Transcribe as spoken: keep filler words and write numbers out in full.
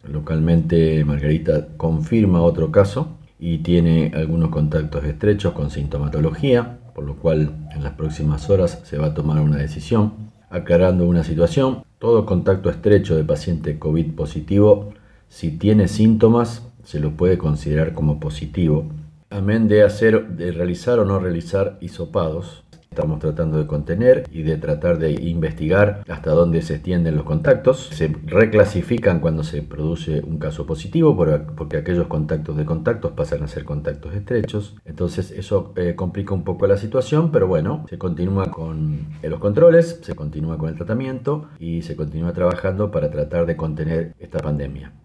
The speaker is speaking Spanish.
Localmente Margarita confirma otro caso y tiene algunos contactos estrechos con sintomatología, por lo cual en las próximas horas se va a tomar una decisión aclarando una situación. Todo contacto estrecho de paciente COVID positivo, si tiene síntomas, se lo puede considerar como positivo. Amén de hacer, de realizar o no realizar hisopados, estamos tratando de contener y de tratar de investigar hasta dónde se extienden los contactos. Se reclasifican cuando se produce un caso positivo, porque aquellos contactos de contactos pasan a ser contactos estrechos. Entonces eso eh, complica un poco la situación, pero bueno, se continúa con los controles, se continúa con el tratamiento y se continúa trabajando para tratar de contener esta pandemia.